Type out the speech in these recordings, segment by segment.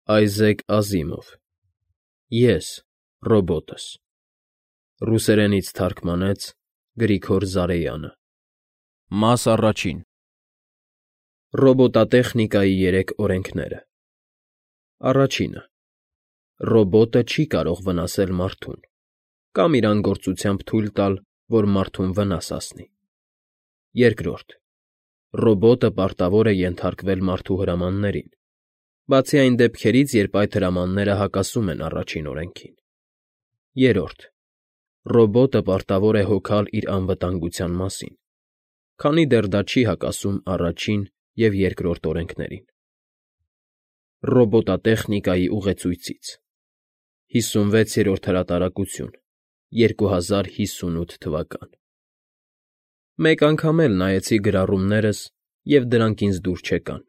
Այզեք Ազիմով Ես, ռոբոտս Ռուսերենից թարգմանեց Գրիգոր Զարեյանը Մաս առաջին Ռոբոտատեխնիկայի 3 օրենքները Առաջինը Ռոբոտը չի կարող վնասել մարդուն կամ իր անգործությամբ թույլ տալ, որ մարդուն վնաս հասնի։ Երկրորդ Ռոբոտը պարտավոր է ենթարկվել մարդու հրամաններին, բացի այն դեպքերից, երբ այդ հրամանները հակասում են առաջին օրենքին։ Երրորդ Ռոբոտը պարտավոր է հոգալ իր անվտանգության մասին, քանի դեռ դա չի հակասում առաջին և երկրորդ օրենքներին։ Ռոբոտատեխնիկայի ուղեցույցից 56-րդ հրատարակություն 2058 թվական Մեկ անգամ էլ նայեցի գրառումներս, և դրանք ինձ դուր չեկան։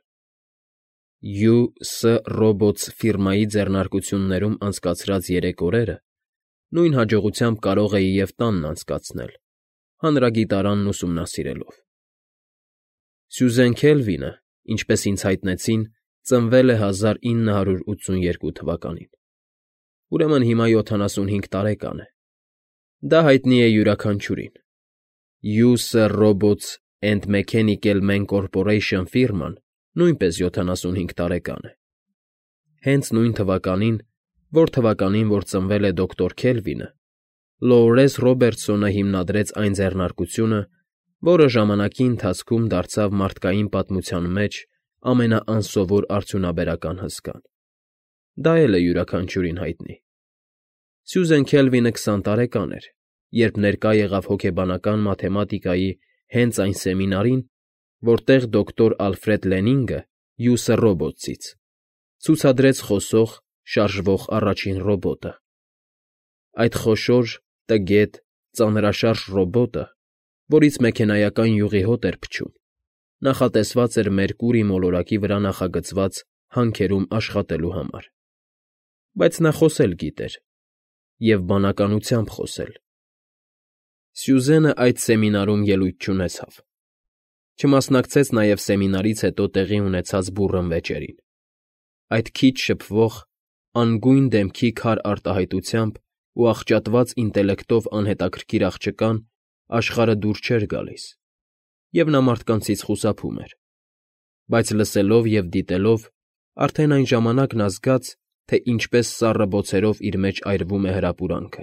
U.S. Robots ֆիրմայի ձեռնարկություններում անցկացրած 3 օրերը նույն հաջողությամբ կարող էի և տանն անցկացնել, հանրագիտարանն ուսումնասիրելով։ Սյուզեն Քելվինը, ինչպես ինձ հայտնեցին, ծնվել է 1982 թվականին, ուրեմն հիմա 75 տարեկան է։ Դա հայտնի է յուրաքանչյուրին։ U.S. Robots and Mechanical Man Corporation ֆիրման նույնպես 75 տարեկան է։ Հենց նույն թվականին, որ թվականին, որ ծնվել է դոկտոր Քելվինը, Լոուրենս Ռոբերտսոնը հիմնադրեց այն ձեռնարկությունը, որը ժամանակի ընթացքում դարձավ մարդկային պատմության մեջ ամենաանսովոր արդյունաբերական հսկան։ Դա էլ է յուրաքանչյուրին հայտնի։ Սյուզեն Քելվինը 20 տարեկան էր, երբ ներկա եղավ հոգեբանական մաթեմատիկայի հենց այն սեմինարին, որտեղ դոկտոր Ալֆրեդ Լենինգը U.S. Robots-ից ցուցադրեց խոսող, շարժվող առաջին ռոբոտը։ Այդ խոշոր, տգետ, ծանրաշարժ ռոբոտը, որից մեքենայական յուղի հոտ էր փչում, նախատեսված էր Մերկուրի մոլորակի վրա նախագծված հանքերում աշխատելու համար։ Բայց նա խոսել գիտեր, և բանականությամբ խոսել։ Սյուզենը այդ սեմինարում ելույթ չունեցավ։ Չմասնակցեց նաև սեմինարից հետո տեղի ունեցած բուռն վեճերին։ Այդ քիչ շփվող, անգույն դեմքի քար արտահայտությամբ ու աղճատված ինտելեկտով անհետաքրքիր աղջկան աշխարհը դուր չէր գալիս, և նա մարդկանցից խուսափում էր։ Բայց լսելով և դիտելով, արդեն այն ժամանակն ազգաց, թե ինչպես սառը բոցերով իր մեջ այրվում է հրապուրանքը։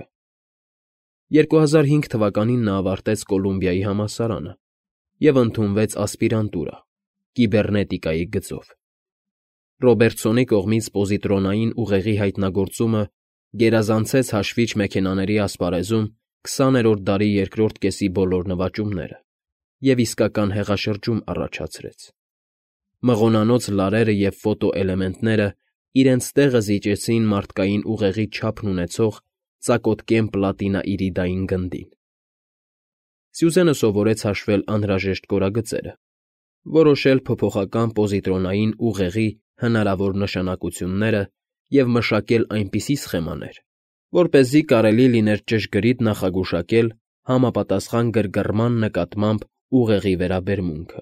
2005 թվականին նա ավարտեց Կոլումբիայի համալսարանը և ընդունվեց ասպիրանտուրա՝ կիբեռնետիկայի գծով։ Ռոբերտսոնի կողմից պոզիտրոնային ուղեղի հայտնագործումը գերազանցեց հաշվիչ մեքենաների ասպարեզում 20-րդ դարի երկրորդ կեսի բոլոր նվաճումները և իսկական հեղաշրջում առաջացրեց։ Մղոնանոց լարերը և ֆոտոէլեմենտները իրենց տեղը զիջեցին մարդկային ուղեղի չափն ունեցող ծակոտկեն պլատինաիրիդային գնդին։ Սյուզենը սովորեց հաշվել անհրաժեշտ կորագծերը, որոշել փոփոխական պոզիտրոնային ուղեղի հնարավոր նշանակությունները և մշակել այնպիսի սխեմաներ, որպեսզի կարելի լիներ ճշգրիտ նախագուշակել համապատասխան գրգռման նկատմամբ ուղեղի վերաբերմունքը։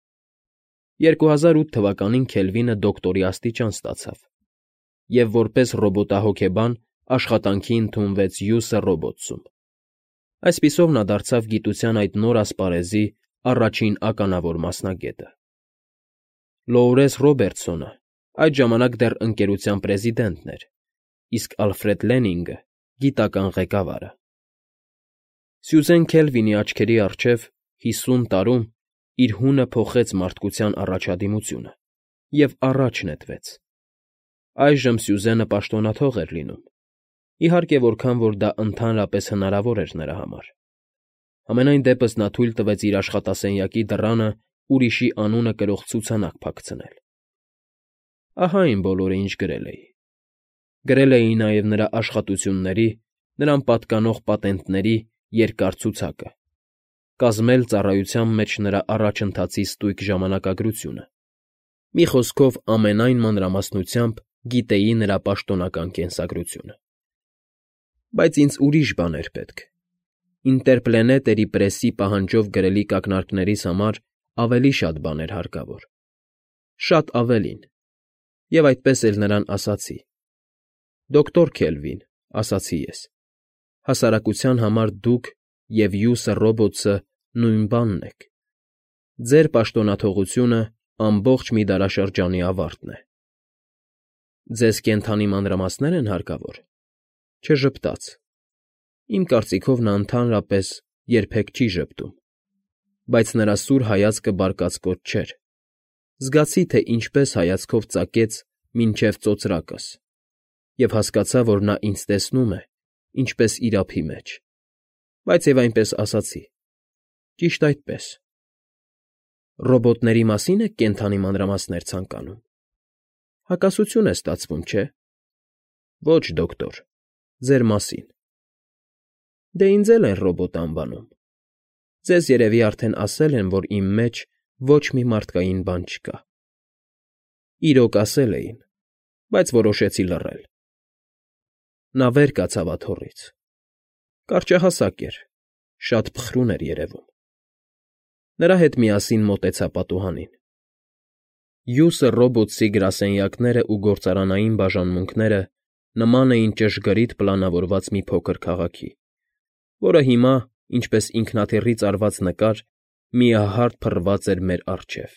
2008 թվականին Քելվինը դոկտորի աստիճան ստացավ և որպես ռոբոտահոգեբան աշխատանքի ընդունվեց U.S. Robots-ում։ Այսպիսով նա դարձավ գիտության այդ նոր ասպարեզի առաջին ականավոր մասնագետը։ Լոուրենս Ռոբերտսոնը այդ ժամանակ դեռ ընկերության պրեզիդենտն էր, իսկ Ալֆրեդ Լենինգը՝ գիտական ղեկավարը։ Սյուզեն Քելվինի աչքերի առջև 50 տարում իր հունը փոխեց մարդկության առաջադիմությունը և առաջ նետվեց։ Այժմ Սյուզենը պաշտոնաթող էր լինում, իհարկե որքան որ դա ընդհանրապես հնարավոր էր նրա համար։ Համենայն դեպս նա թույլ տվեց իր աշխատասենյակի դռանը ուրիշի անունը կրող ցուցանակ փակցնել։ Ահա այն բոլորը, ինչ գրել էի։ Գրել էի նաև նրա աշխատությունների, նրան պատկանող պատենտների երկար ցուցակը, կազմել ծառայության մեջ նրա առաջընթացի ստույգ ժամանակագրությունը։ Մի խոսքով, ամենայն մանրամասնությամբ գիտեի նրա պաշտոնական կենսագրությունը։ Բայց ինձ ուրիշ բան էր պետք։ Ինտերպլենետերի պրեսի պահանջով գրելիք ակնարկներիս համար ավելի շատ բան էր հարկավոր։ Շատ ավելին։ Եվ այդպես էլ նրան ասացի. «Դոկտոր Քելվին», ասացի ես, հասարակության համար դուք և Յուսը Ռոբոտսը նույն բանն եք. ձեր պաշտոնաթողությունը ամբողջ մի դարաշրջանի ավարտն է։ Ձեզ կենդանի մանրամասներ են հարկավոր։ Չժպտաց։ Իմ կարծիքով նա ընդհանրապես երբեք չի ժպտում, բայց նրա սուր հայացքը բարկացկոտ չէր։ Զգացի, թե ինչպես հայացքով ծակեց մինչև ծոծրակս, և հասկացա, որ նա ինձ տեսնում է, ինչպես իր ափի մեջ, բայց և այնպես ասացի. «Ճիշտ այդպես»։ Ռոբոտների մասի՞ն եք կենդանի մանրամասներ ցանկանում։ Հակասություն է ստացվում, չէ՞։ Ոչ, դոկտոր, ձեր մասին։ Դե ինձ էլ են ռոբոտ անվանում։ Ձեզ երևի արդեն ասել են, որ իմ մեջ ոչ մի մարդկային բան չկա։ Իրոք ասել էին, բայց որոշեցի լռել։ Նա վեր կացավ աթոռից։ Կարճահասակ էր, շատ փխրուն էր երևում։ Նրա հետ միասին մոտեցա պատուհանին։ Յուսը Ռոբոտսի գրասենյակներն ու գործարանային բաժանմունքները նման էին ճշգրիտ պլանավորված մի փոքր քաղաքի, որը հիմա, ինչպես ինքնաթիռից արված նկար, միահարթ փռված էր մեր առջև։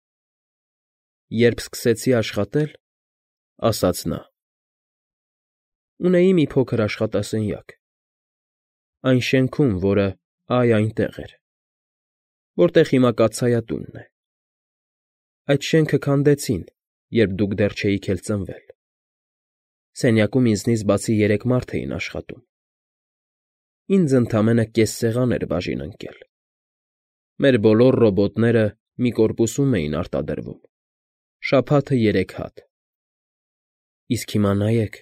Երբ սկսեցի աշխատել, ասաց նա, ունեի մի փոքր աշխատասենյակ, այն շենքում, որը այնտեղ էր, որտեղ հիմա կաթսայատունն է։ Այդ շենքը քանդեցին, երբ դուք դեռ չէիք էլ ծնվել։ Սենյակում ինձնից բացի 3 մարդ էին աշխատում։ Ինձ ընդամենը կես սեղան էր բաժին ընկել։ Մեր բոլոր ռոբոտները մի կորպուսում էին արտադրվում, շաբաթը 3 հատ։ Իսկ հիմա նայեք։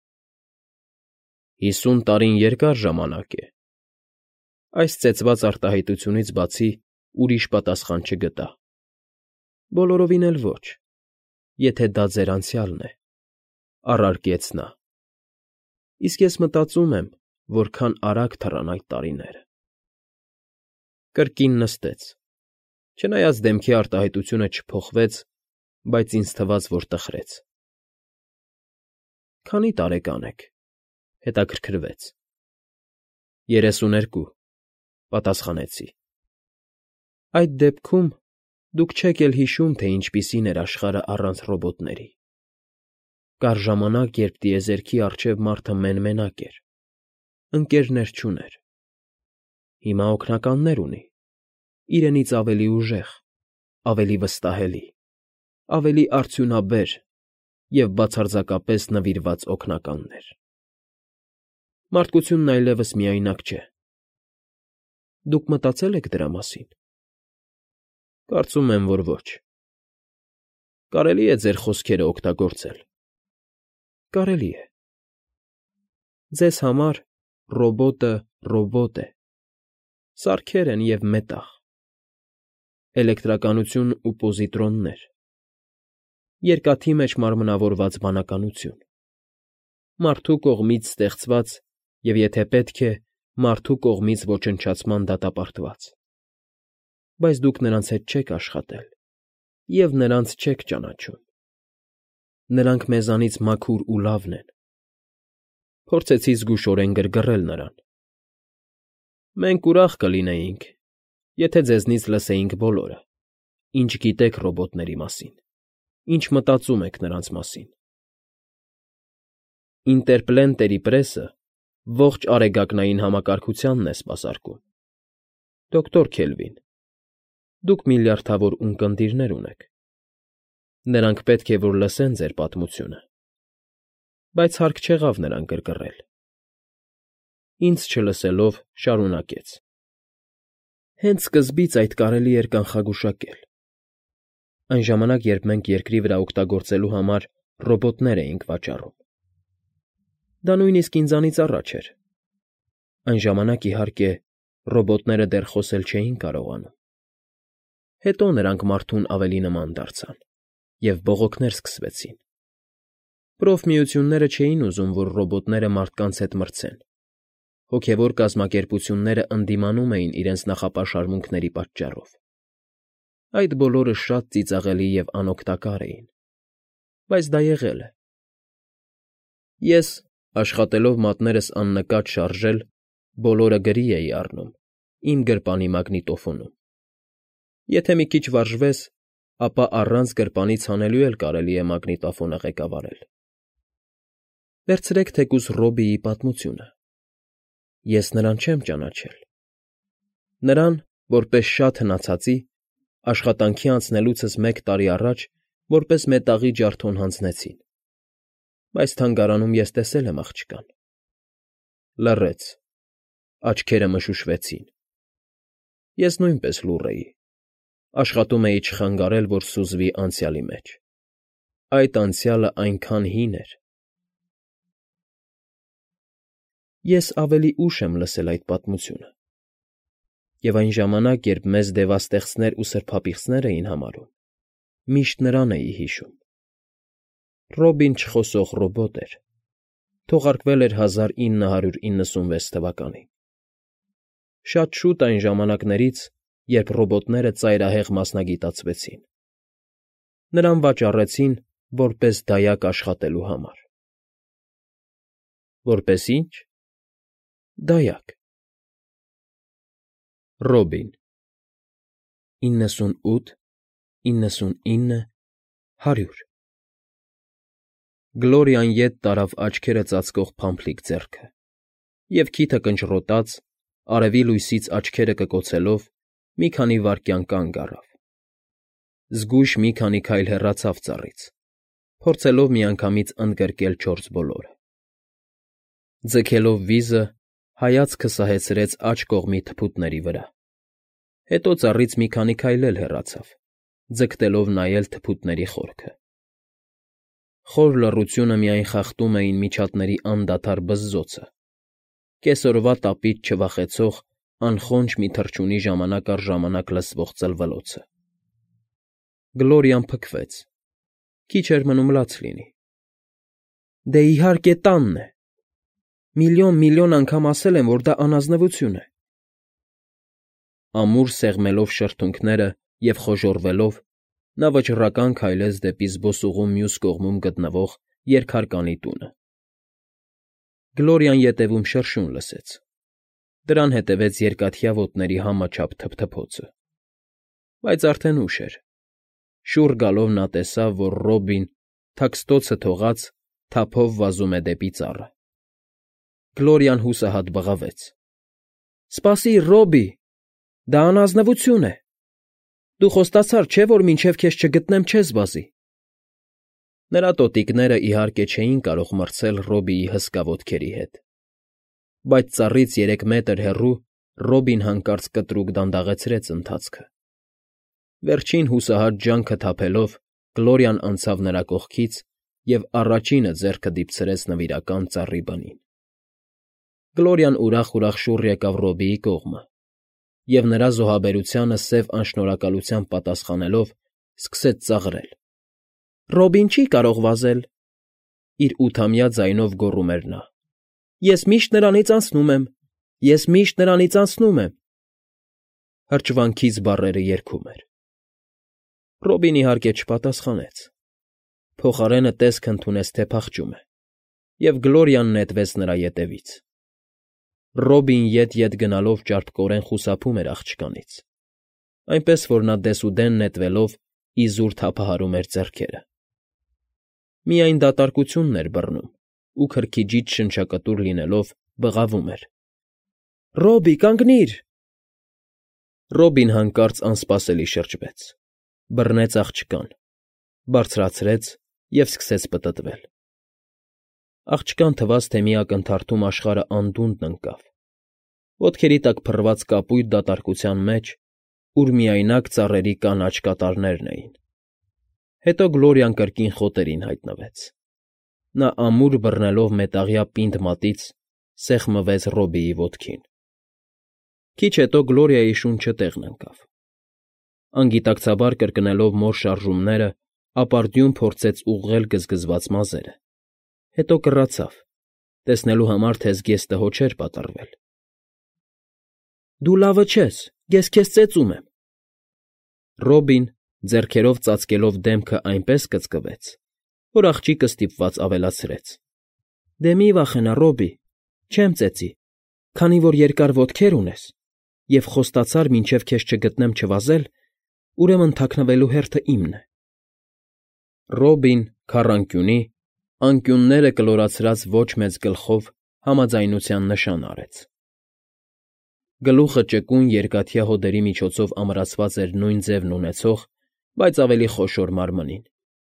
50 տարին երկար ժամանակ է։ Այս ծեծված արտահայտությունից բացի ուրիշ պատասխան չգտա։ Բոլորովին էլ ոչ, եթե դա ձեր անցյալն է, առարկեց նա։ Իսկ ես մտածում եմ, որքան արագ թռան այդ տարիները։ Կրկին նստեց, չնայած դեմքի արտահայտությունը չփոխվեց, բայց ինձ թվաց, որ տխրեց։ Քանի՞ տարեկան եք, հետաքրքրվեց։ 32, պատասխանեցի։ Այդ դեպքում դուք չեք էլ հիշում, թե ինչպիսին էր աշխարհը առանց ռոբոտների։ Կար ժամանակ, երբ տիեզերքի առջև մարդը մեն֊մենակ էր, ընկերներ չուներ։ Հիմա օգնականներ ունի, իրենից ավելի ուժեղ, ավելի վստահելի, ավելի արդյունաբեր և բացարձակապես նվիրված օգնականներ։ Մարդկությունն այլևս միայնակ չէ։ Դուք մտածե՞լ եք դրա մասին։ Կարծում եմ, որ ոչ։ Կարելի է ձեր խոսքերը օգտագործել։ Կարելի է։ Ձեզ համար ռոբոտը ռոբոտ է։ Սարքեր են և մետաղ։ Էլեկտրականություն ու պոզիտրոններ։ Երկաթի մեջ մարմնավորված բանականություն։ Մարդու կողմից ստեղծված և, եթե պետք է, մարդու կողմից ոչնչացման դատապարտված։ Բայց դուք նրանց հետ չեք աշխատել և նրանց չեք ճանաչում։ Նրանք մեզանից մաքուր ու լավն են։ Փորձեցի զգուշորեն գրգռել նրան։ Մենք ուրախ կլինեինք, եթե ձեզնից լսեինք բոլորը, ինչ գիտեք ռոբոտների մասին, ինչ մտածում եք նրանց մասին։ Ինտերպլենտերի պրեսը ողջ արեգակնային համակարգությանն է սպասարկում։ Դոկտոր Քելվին, դուք միլիարդավոր ունկնդիրներ ունեք։ Նրանք պետք է որ լսեն ձեր պատմությունը։ Բայց հարկ չեղավ նրան գրգռել։ Ինձ չլսելով շարունակեց. Հենց սկզբից այդ կարելի էր կանխագուշակել։ Այն ժամանակ, երբ մենք երկրի վրա օգտագործելու համար ռոբոտներ էինք վաճառում։ Դա նույնիսկ ինձանից առաջ էր։ Այն ժամանակ, իհարկե, ռոբոտները դեռ խոսել չէին կարողանում։ Հետո նրանք մարդուն ավելի նման դարձան, և բողոքներ սկսվեցին։ Պրոֆմիությունները չէին ուզում, որ ռոբոտները մարդկանց հետ մրցեն։ Հոգևոր կազմակերպությունները ընդդիմանում էին իրենց նախապաշարմունքների պատճառով։ Այդ բոլորը շատ ծիծաղելի և անօգտակար էին։ բայց դա եղել է։ Ես, աշխատելով մատներս աննկատ շարժել, բոլորը գրի էի առնում իմ գրպանի մագնիտոֆոնում։ Եթե մի քիչ վարժվես, ապա առանց գրպանի ցանելու էլ կարելի է մագնիտոֆոնը ղեկավարել։ Վերցրեք թեկուզ Ռոբիի պատմությունը։ Ես նրան չեմ ճանաչել։ Նրան, որպես շատ հնացածի, աշխատանքի անցնելուցս 1 տարի առաջ որպես մետաղի ջարդոն հանձնեցին, բայց թանգարանում ես տեսել եմ աղջկան։ Լռեց, աչքերը մշուշվեցին։ Ես նույնպես լուռ էի, աշխատում էի չխանգարել, որ սուզվի անցյալի մեջ։ Այդ անցյալը այնքան հին էր։ Ես ավելի ուշ եմ լսել այդ պատմությունը, և այն ժամանակ, երբ մեզ դևաստեղծներ ու սրբապիղծներ էին համարում, միշտ նրան էի հիշում։ Ռոբին չխոսող ռոբոտ էր, թողարկվել էր 1996 թվականին։ Շատ շուտ այն ժամանակներից, երբ ռոբոտները ծայրահեղ մասնագիտացվեցին։ Նրան վաճառեցին որպես դայակ աշխատելու համար։ Որպես ի՞նչ։ Դայակ։ Ռոբին 98, 99, 100 Գլորիան ետ տարավ աչքերը ծածկող փամփլիկ ձեռքը, և քիթը կնճռոտած, արևի լույսից աչքերը կկոցելով, մի քանի վայրկյան կանգ առավ։ Զգույշ մի քանի քայլ հեռացավ ծառից, փորձելով միանգամից ընդգրկել չորս բոլորը։ Ձգելով վիզը, հայացքը սահեցրեց աջ կողմի թփուտների վրա։ Հետո ծառից մի քանի քայլ էլ հեռացավ, ձգտելով նայել թփուտների խորքը։ Խոր լռությունը միայն խախտում էին միջատների անդադար բզզոցը, կեսօրվա տապից չվախեցող անխոնջ մի թռչունի ժամանակ առ ժամանակ լսվող ծլվլոցը։ Գլորիան փքվեց։ Քիչ էր մնում լաց լինի։ Դե իհարկե տանն է։ Միլիոն անգամ ասել եմ, որ դա անազնվություն է։ Ամուր սեղմելով շրթունքները և խոժոռվելով, նա վճռական քայլեց դեպի զբոսուղու մյուս կողմում գտնվող երկհարկանի տունը։ Գլորիան ետևում շրշյուն լսեց։ Դրան հետևեց երկաթյա ոտների համաչափ թփթփոցը։ Բայց արդեն ուշ էր։ Շուռ գալով նա տեսավ, որ Ռոբին, թաքստոցը թողած, թափով վազում է դեպի ծառը։ Գլորիան հուսահատ բղավեց. Սպասիր, Ռոբի, դա անազնվություն է։ Դու խոստացար, չէ՞ որ մինչև քեզ չգտնեմ, չես վազի։ Նրա տոտիկները, իհարկե, չէին կարող մրցել Ռոբիի հսկա ոտքերի հետ։ Բայց ծառից 3 մետր հեռու Ռոբին հանկարծ կտրուկ դանդաղեցրեց ընթացքը։ Վերջին հուսահատ ջանքը թափելով, Գլորիան անցավ նրա կողքից և առաջինը ձեռքը դիպցրեց նվիրական ծառի բնին։ Գլորիան ուրախ-ուրախ շուռ եկավ Ռոբիի կողմը և նրա զոհաբերությանը սև անշնորհակալությամբ պատասխանելով, սկսեց ծաղրել։ Ռոբին չի կարող վազել, իր 8-ամյա ձայնով գոռում էր նա։ Ես միշտ նրանից անցնում եմ, ես միշտ նրանից անցնում եմ։ Հրճվանքից բառերը երգում էր։ Ռոբին իհարկե չպատասխանեց։ Փոխարենը տեսք ընդունեց, թե փախչում է, և Գլորիան նետվեց նրա ետևից։ Ռոբին ետ գնալով ճարպկորեն խուսափում էր աղջկանից, այնպես որ նա դեսուդեն նետվելով իզուր թափահարում էր ձեռքերը։ Միայն դատարկությունն էր բռնում ու քրքիջից շնչակտուր լինելով բղավում էր. Ռոբի, կանգնիր։ Ռոբին հանկարծ անսպասելի շրջվեց, բռնեց աղջկան, բարձրացրեց և սկսեց պտտվել։ Աղջկան թվաց, թե մի ակնթարթում աշխարհը անդունդն ընկավ։ Ոտքերի տակ փռված կապույտ դատարկության մեջ, ուր միայնակ ծառերի կանաչ կատարներն էին։ Հետո Գլորիան կրկին խոտերին հայտնվեց։ Նա ամուր բռնելով մետաղյա պինդ մատից, սեղմվեց Ռոբիի ոտքին։ Քիչ հետո Գլորիայի շունչը տեղն ընկավ։ Անգիտակցաբար կրկնելով մոր շարժումները, ապարդյուն փորձեց ուղղել գզգզված մազերը։ Հետո կռացավ, տեսնելու համար, թե զգեստը հո չէր պատռվել։ Դու լավը չես, ես քեզ ծեծում եմ։ Ռոբին, ձեռքերով ծածկելով դեմքը այնպես կծկվեց, որ աղջիկը ստիպված ավելացրեց. Դե մի վախենա, Ռոբի, չեմ ծեծի, քանի որ երկար ոտքեր ունես, և խոստացար մինչև քեզ չգտնեմ չվազել, ուրեմն թաքնվելու հերթը իմն է։ Ռոբին քառանկյունի, անկյունները կլորացրած ոչ մեծ գլխով համաձայնության նշան արեց։ Գլուխը ճկուն երկաթյա հոդերի միջոցով ամրացված էր նույն ձևն ունեցող, բայց ավելի խոշոր մարմնին։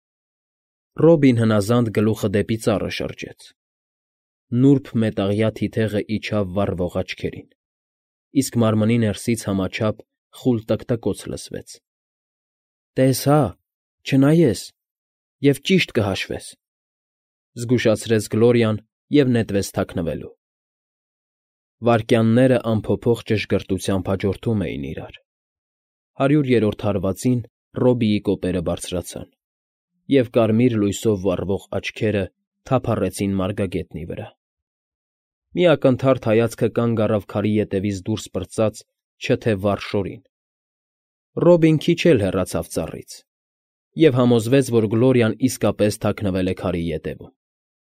Ռոբին հնազանդ գլուխը դեպի ծառը շրջեց։ Նուրբ մետաղյա թիթեղը իջավ վառվող աչքերին, իսկ մարմնի ներսից համաչափ խուլ տկտկոց լսվեց։ Տես հա, չնայես, և ճիշտ կհաշվես, զգուշացրեց Գլորիան և նետվեց թաքնվելու։ Վայրկյանները անփոփոխ ճշգրտությամբ հաջորդում էին իրար։ 100-րդ հարվածին Ռոբիի կոպերը բարձրացան, և կարմիր լույսով վառվող աչքերը թափառեցին մարգագետնի վրա։ Մի ակնթարթ հայացքը կանգ առավ քարի ետևից դուրս պրծած չթե վառ շորին։ Ռոբին քիչ էլ հեռացավ ծառից և համոզվեց, որ Գլորիան իսկապես թաքնվել է քարի ետևում։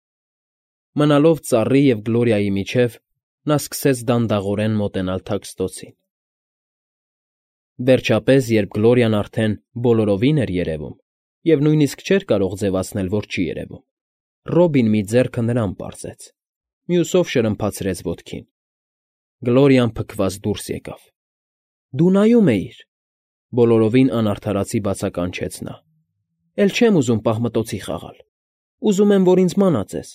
Մնալով ծառի և Գլորիայի միջև, նա սկսեց դանդաղորեն մոտենալ թաքստոցին։ Վերջապես, երբ Գլորիան արդեն բոլորովին էր երևում և նույնիսկ չէր կարող ձևացնել, որ չի երևում, Ռոբին մի ձեռքը նրան պարզեց, մյուսով շրմփացրեց ոտքին։ Գլորիան փքված դուրս եկավ։ Դու նայում էիր, բոլորովին անարդարացի բացականչեց նա։ Էլ չեմ ուզում պահմտոցի խաղալ, ուզում եմ, որ ինձ մանածես։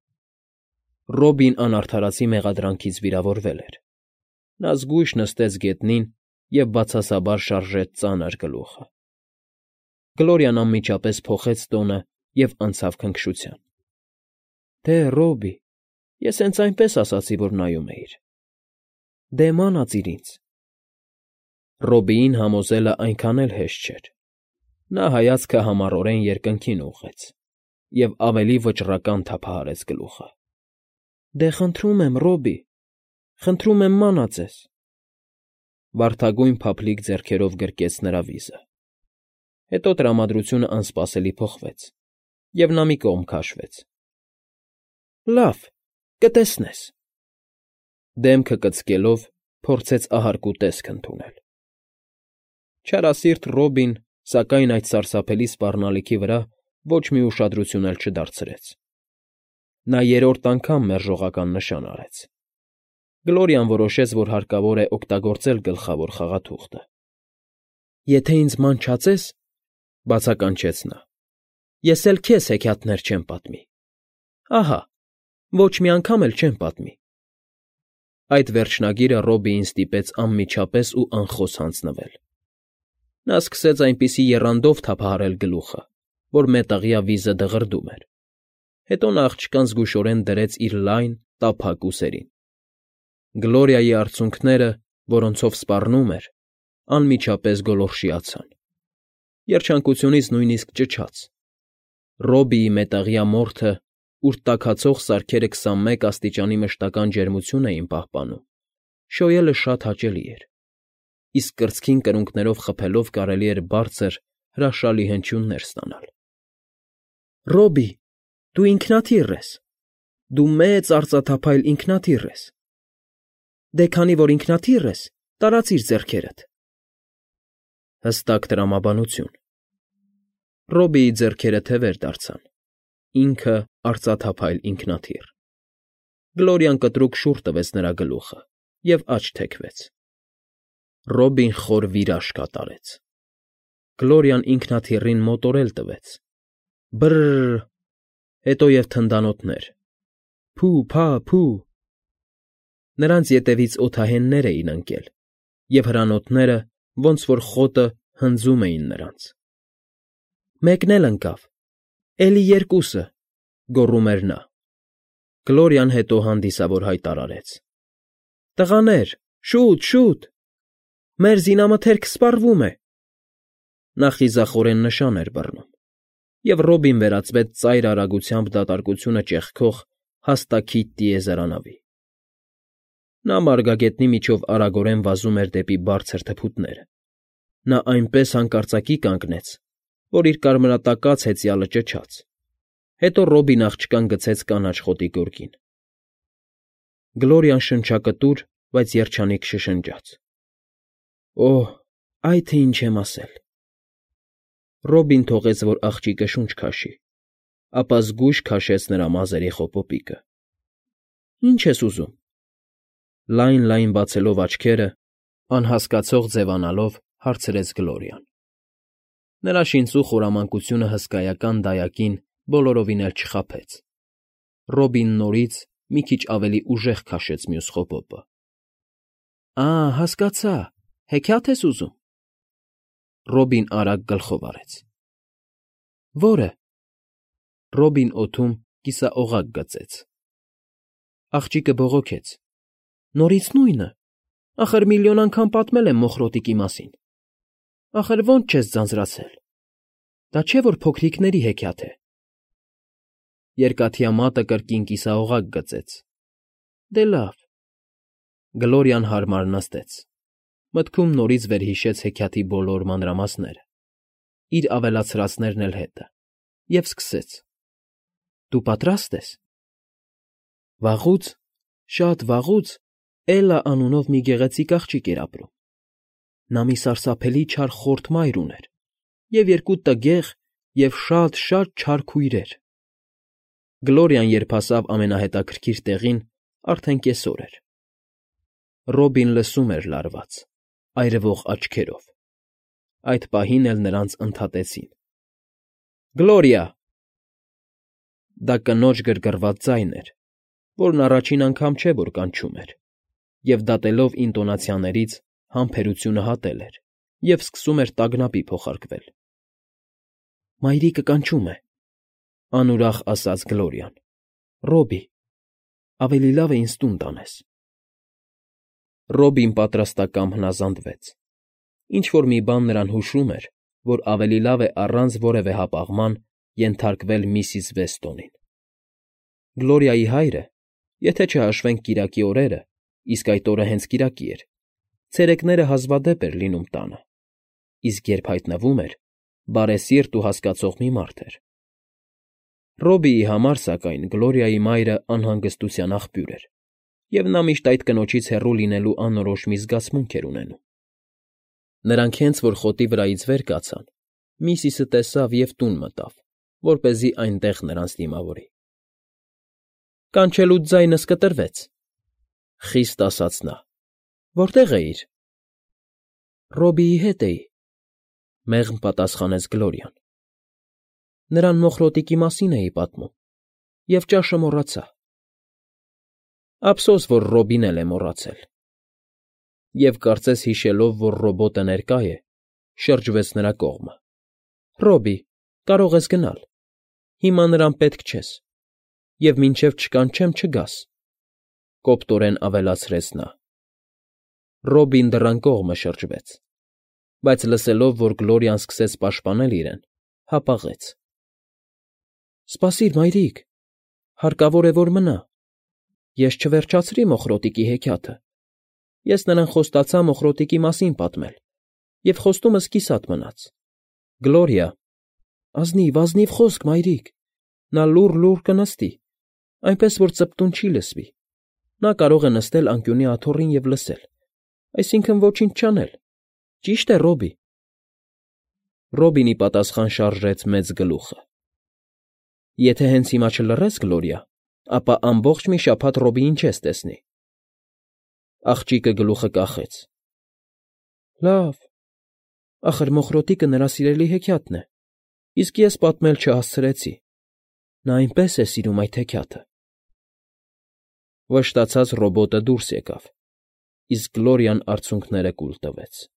Ռոբին անարդարացի մեղադրանքից վիրավորվել էր։ Նա զգույշ նստեց գետնին և բացասաբար շարժեց ծանր գլուխը։ Գլորիան անմիջապես փոխեց տոնը և անցավ քնքշության։ Դե, Ռոբի, ես հենց այնպես ասացի, որ նայում էիր։ Դե մանածիր ինձ։ Ռոբիին համոզելը այնքան էլ հեշտ չէր։ Նա հայացքը համառորեն երկնքին ուղղեց և ավելի վճռական թափահարեց գլուխը։ Դե, խնդրում եմ, Ռոբի, խնդրում եմ մանածես։ Վարդագույն փափլիկ ձեռքերով գրկեց նրա վիզը։ Հետո տրամադրությունը անսպասելի փոխվեց, և նա մի կողմ քաշվեց։ Լավ, կտեսնես։ Դեմքը կծկելով փորձեց ահարկու տեսք ընդունել։ Չարասիրտ Ռոբին, սակայն, այդ սարսափելի սպառնալիքի վրա ոչ մի ուշադրություն էլ չդարձրեց։ Նա երրորդ անգամ մերժողական նշան արեց։ Գլորիան որոշեց, որ հարկավոր է օգտագործել գլխավոր խաղաթուղթը։ Եթե ինձ մանչացես, բացականչեց նա, ես էլ քեզ հեքիաթներ չեմ պատմի։ Ահա, ոչ մի անգամ էլ չեմ պատմի։ Այդ վերջնագիրը Ռոբիին ստիպեց անմիջապես ու անխոս հանձնվել։ Նա սկսեց այնպիսի եռանդով թափահարել գլուխը, որ մետաղյա վիզը դղրդում էր։ Հետո նա աղջկան զգուշորեն դրեց իր լայն, տափակ ուսերին։ Գլորիայի արցունքները, որոնցով սպառնում էր, անմիջապես գոլորշիացան։ Երջանկությունից նույնիսկ ճչաց։ Ռոբիի մետաղյա մորթը, ուր տաքացող սարքերը 21 աստիճանի մշտական ջերմություն էին պահպանում, շոյելը շատ հաճելի էր, իսկ կրծքին կրունկներով խփելով կարելի էր բարձր, հրաշալի հնչյուններ ստանալ։ Ռոբի, դու ինքնաթիռ ես։ Դու մեծ արծաթափայլ ինքնաթիռ ես։ Դե քանի որ ինքնաթիռ ես, տարածիր ձեռքերդ։ Հստակ տրամաբանություն։ Ռոբիի ձեռքերը թևեր դարձան։ Ինքը արծաթափայլ ինքնաթիռ։ Գլորիան կտրուկ շուռ տվեց նրա գլուխը և աջ թեքվեց։ Ռոբին խոր վիրаж կատարեց։ Գլորիան ինքնաթիռին մոտորել տվեց։ Բը՜ռ, հետո և թնդանոթներ։ Փու, փու։ Նրանց ետևից օդահեններ էին ընկել, և հրանոթները, ոնց որ խոտը, հնձում էին նրանց։ Մեկն էլ ընկավ, էլի երկուսը, գոռում էր նա։ Գլորիան հետո հանդիսավոր հայտարարեց. Տղաներ, շուտ, շուտ, մեր զինամթերքը սպառվում է։ Նա խիզախորեն նշան էր բռնում, և Ռոբին վերածվեց ծայր արագությամբ դատարկությունը ճեղքող հաստաքիթ տիեզերանավի։ Նա մարգագետնի միջով արագորեն վազում էր դեպի բարձր թփուտները։ Նա այնպես հանկարծակի կանգնեց, որ իր կարմրատակած հեծյալը ճչաց։ Հետո Ռոբին աղջկան գցեց կանաչ խոտի գորգին։ Գլորիան շնչակտուր, բայց երջանիկ շշնջաց. «Օհ, այ թե ինչ եմ ասել»։ Ռոբին թողեց, որ աղջիկը շունչ քաշի, ապա զգույշ քաշեց նրա մազերի խոպոպիկը։ «Ինչ ես ուզում»։ Լայն բացելով աչքերը, անհասկացող ձևանալով հարցրեց Գլորիան։ Նրա շինծու խորամանկությունը հսկայական դայակին բոլորովին էլ չխաբեց։ Ռոբին նորից մի քիչ ավելի ուժեղ քաշեց մյուս խոպոպը։ Հասկացա, հեքիաթ ես ուզում։ Ռոբին արագ գլխով արեց։ Որը։ Ռոբին օդում կիսաօղակ գծեց։ Աղջիկը բողոքեց. Նորից նույնը։ Ախր միլիոն անգամ պատմել եմ մոխրոտիկի մասին։ Ախր ո՞նց չես ձանձրացել։ Դա չէ որ փոքրիկների հեքիաթ է։ Երկաթյա մատը կրկին կիսաօղակ գծեց։ Դե լավ։ Գլորիան հարմար նստեց։ Մտքում նորից վերհիշեց հեքիաթի բոլոր մանրամասները, իր ավելացրածներն էլ հետը, և սկսեց. Դու պատրաստ ես։ Վաղուց, շատ վաղուց Էլլա անունով մի գեղեցիկ աղջիկ էր ապրում։ Նա մի սարսափելի չար խորթ մայր ուներ և երկու տգեղ և շատ չար քույրեր։ Գլորիան երբ հասավ ամենահետաքրքիր տեղին, արդեն կեսօր էր։ Ռոբին լսում էր լարված, այրվող աչքերով։ Այդ պահին էլ նրանց ընդհատեցին. Գլորիա։ Դա կնոջ գրգռված ձայն էր, որն առաջին անգամ չէ, որ կանչում էր, և դատելով ինտոնացիաներից համբերությունը հատել էր և սկսում էր տագնապի փոխարկվել։ Մայրիկը կանչում է, անուրախ ասաց Գլորիան։ Ռոբի, ավելի լավ է ինձ տուն տանես։ Ռոբին պատրաստակամ հնազանդվեց։ Ինչ֊որ մի բան նրան հուշում էր, որ ավելի լավ է առանց որևէ հապաղման ենթարկվել միսիս Վեստոնին։ Գլորիայի հայրը, եթե չհաշվենք կիրակի օրերը, իսկ այդ օրը հենց կիրակի էր, ցերեկները հազվադեպ էր լինում տանը, իսկ երբ հայտնվում էր, բարեսիրտ ու հասկացող մի մարդ էր։ Ռոբիի համար, սակայն, Գլորիայի մայրը անհանգստության աղբյուր էր, և նա միշտ այդ կնոջից հեռու լինելու անորոշ մի զգացմունք էր ունենում։ Նրանք հենց որ խոտի վրայից վեր կացան, միսիսը տեսավ և տուն մտավ, որպեսզի այնտեղ նրանց դիմավորի։ Կանչելուց ձայնս կտրվեց, խիստ ասաց նա։ Որտե՞ղ էիր։ Ռոբիի հետ էի, մեղմ պատասխանեց Գլորիան։ Նրան մոխրոտիկի մասին էի պատմում, և ճաշը մոռացա։ Ափսոս, որ Ռոբին էլ է մոռացել։ Եվ կարծես հիշելով, որ ռոբոտը ներկա է, շրջվեց նրա կողմը։ Ռոբի, կարող ես գնալ։ Հիմա նրան պետք չես, և մինչև չկանչեմ չգաս, կոպտորեն ավելացրեց նա։ Ռոբին դռան կողմը շրջվեց, բայց լսելով, որ Գլորիան սկսեց պաշտպանել իրեն, հապաղեց. Սպասիր, մայրիկ, հարկավոր է, որ մնա։ Ես չվերջացրի մոխրոտիկի հեքիաթը։ Ես նրան խոստացա մոխրոտիկի մասին պատմել, և խոստումս կիսատ մնաց։ Գլորիա, ազնիվ խոսք, մայրիկ, նա լուռ կնստի, այնպես որ ծպտուն չի լսվի։ Նա կարող է նստել անկյունի աթոռին և լսել, այսինքն ոչինչ չանել։ Ճի՞շտ է, Ռոբի։ Ռոբինի պատասխան շարժեց մեծ գլուխը։ Եթե հենց հիմա չլռես, Գլորիա, ապա ամբողջ մի շաբաթ Ռոբիին չես տեսնի։ Աղջիկը գլուխը կախեց։ Լավ, ախր մոխրոտիկը նրա սիրելի հեքիաթն է, իսկ ես պատմել չհասցրեցի։ Նա այնպես է սիրում այդ հեքիաթը։ Վշտացած ռոբոտը դուրս եկավ, իսկ Գլորիան արցունքները կուլ տվեց։